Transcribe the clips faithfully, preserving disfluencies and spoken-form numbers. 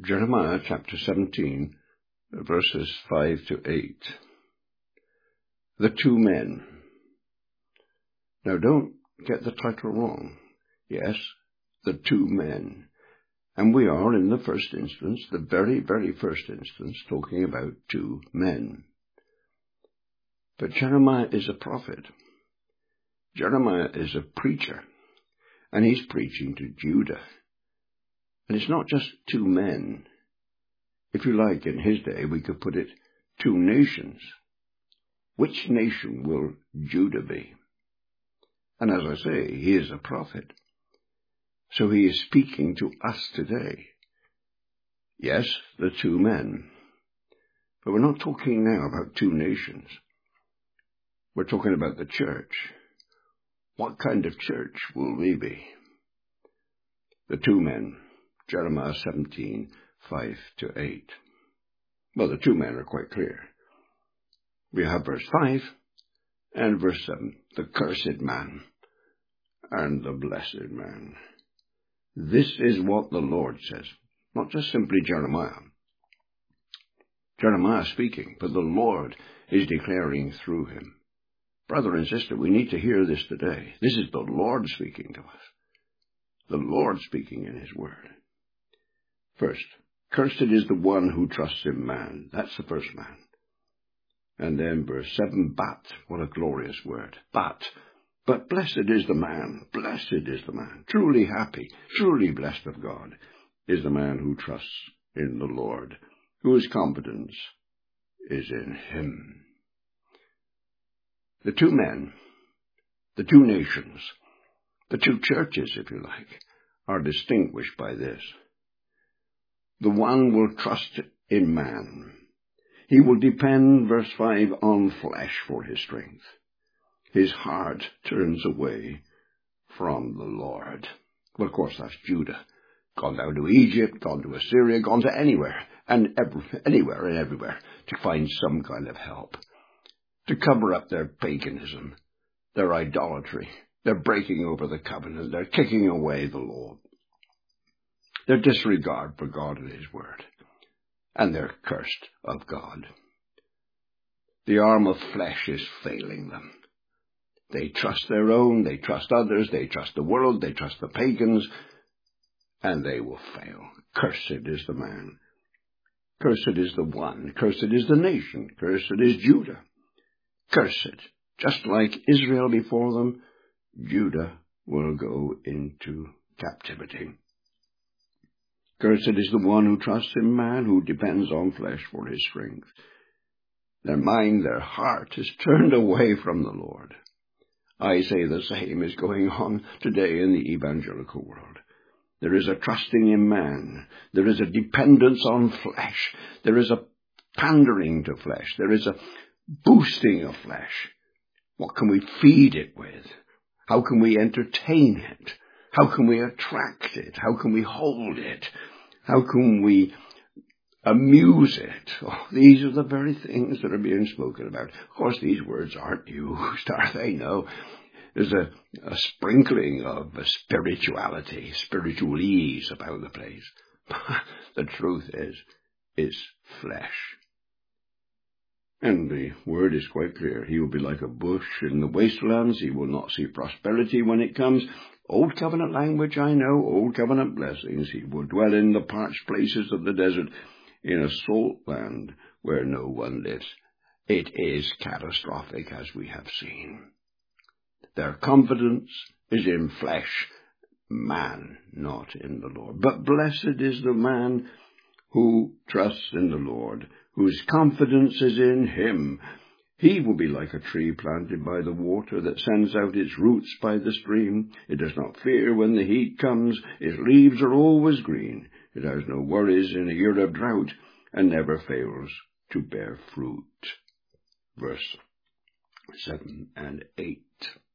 Jeremiah chapter seventeen, verses five to eight. The two men. Now don't get the title wrong. Yes, the two men. And we are, in the first instance, the very, very first instance, talking about two men. But Jeremiah is a prophet. Jeremiah is a preacher, and he's preaching to Judah. And it's not just two men. If you like, in his day, we could put it two nations. Which nation will Judah be? And as I say, he is a prophet. So he is speaking to us today. Yes, the two men. But we're not talking now about two nations. We're talking about the church. What kind of church will we be? The two men. Jeremiah seventeen, five to eight. Well, the two men are quite clear. We have verse five and verse seven. The cursed man and the blessed man. This is what the Lord says. Not just simply Jeremiah. Jeremiah speaking, but the Lord is declaring through him. Brother and sister, we need to hear this today. This is the Lord speaking to us. The Lord speaking in his word. First, cursed is the one who trusts in man. That's the first man. And then verse seven, but, what a glorious word. But, but blessed is the man, blessed is the man, truly happy, truly blessed of God, is the man who trusts in the Lord, whose confidence is in him. The two men, the two nations, the two churches, if you like, are distinguished by this. The one will trust in man. He will depend, verse five, on flesh for his strength. His heart turns away from the Lord. Well, of course, that's Judah. Gone down to Egypt, gone to Assyria, gone to anywhere, and every, anywhere and everywhere to find some kind of help. To cover up their paganism, their idolatry, their breaking over the covenant, their kicking away the law, their disregard for God and his word, and they're cursed of God. The arm of flesh is failing them. They trust their own, they trust others, they trust the world, they trust the pagans, and they will fail. Cursed is the man. Cursed is the one. Cursed is the nation. Cursed is Judah. Cursed, just like Israel before them, Judah will go into captivity. Cursed is the one who trusts in man, who depends on flesh for his strength. Their mind, their heart is turned away from the Lord. I say the same is going on today in the evangelical world. There is a trusting in man. There is a dependence on flesh. There is a pandering to flesh. There is a boosting of flesh. What can we feed it with? How can we entertain it? How can we attract it? How can we hold it? How can we amuse it? Oh, these are the very things that are being spoken about. Of course, these words aren't used, are they? No. There's a, a sprinkling of a spirituality, spiritualese about the place. The truth is, is flesh. And the word is quite clear. He will be like a bush in the wastelands. He will not see prosperity when it comes. Old covenant language, I know, old covenant blessings. He will dwell in the parched places of the desert, in a salt land where no one lives. It is catastrophic, as we have seen. Their confidence is in flesh, man, not in the Lord. But blessed is the man who trusts in the Lord, whose confidence is in him. He will be like a tree planted by the water that sends out its roots by the stream. It does not fear when the heat comes. Its leaves are always green. It has no worries in a year of drought and never fails to bear fruit. Verse seven and eight.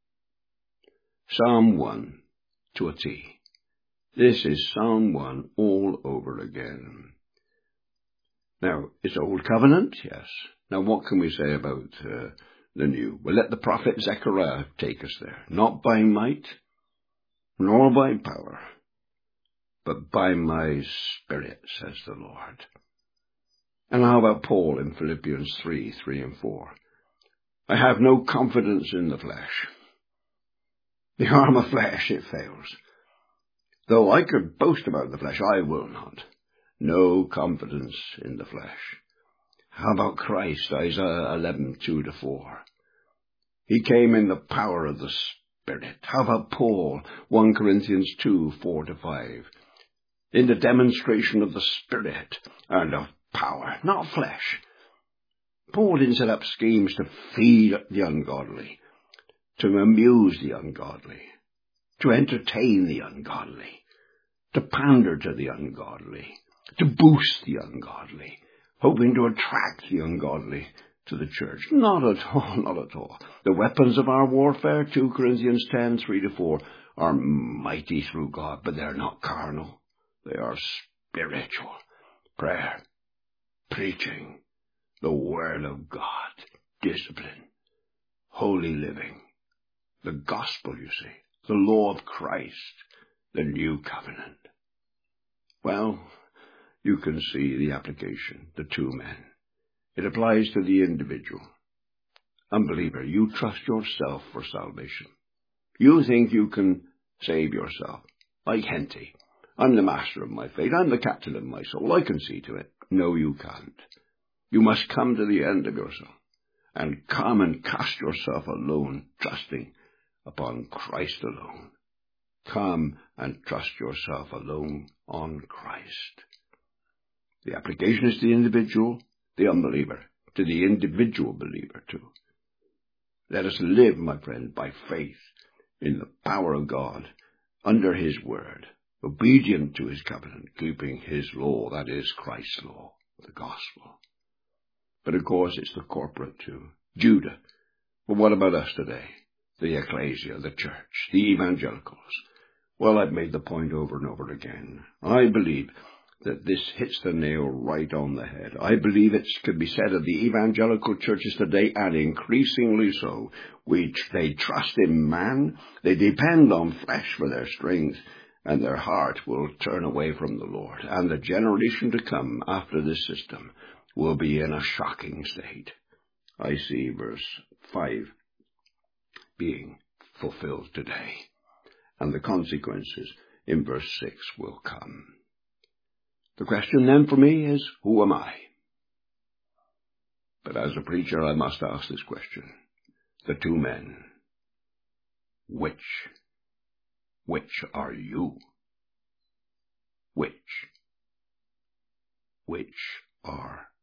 Psalm one to a T. This is Psalm one all over again. Now, it's Old Covenant, yes. Now, what can we say about uh, the New? Well, let the prophet Zechariah take us there. Not by might, nor by power, but by my Spirit, says the Lord. And how about Paul in Philippians three, three and four? I have no confidence in the flesh. The arm of flesh, it fails. Though I could boast about the flesh, I will not. No confidence in the flesh. How about Christ, Isaiah eleven, two to four? He came in the power of the Spirit. How about Paul, First Corinthians two, four to five? In the demonstration of the Spirit and of power, not flesh. Paul didn't set up schemes to feed the ungodly, to amuse the ungodly, to entertain the ungodly, to pander to the ungodly, to boost the ungodly, hoping to attract the ungodly to the church. Not at all, not at all. The weapons of our warfare, Second Corinthians ten, three to four, are mighty through God, but they're not carnal. They are spiritual. Prayer, preaching, the Word of God, discipline, holy living, the gospel, you see, the law of Christ, the new covenant. Well, you can see the application, the two men. It applies to the individual. Unbeliever, you trust yourself for salvation. You think you can save yourself. Like Henty, I'm the master of my fate. I'm the captain of my soul. I can see to it. No, you can't. You must come to the end of yourself and come and cast yourself alone, trusting upon Christ alone. Come and trust yourself alone on Christ. The application is to the individual, the unbeliever, to the individual believer too. Let us live, my friend, by faith in the power of God, under his word, obedient to his covenant, keeping his law, that is Christ's law, the gospel. But of course it's the corporate too, Judah. But what about us today? The ecclesia, the church, the evangelicals. Well, I've made the point over and over again. I believe that this hits the nail right on the head. I believe it could be said of the evangelical churches today, and increasingly so, which they trust in man, they depend on flesh for their strength, and their heart will turn away from the Lord. And the generation to come after this system will be in a shocking state. I see verse five being fulfilled today, and the consequences in verse six will come. The question then for me is, who am I? But as a preacher, I must ask this question. The two men. Which? Which are you? Which? Which are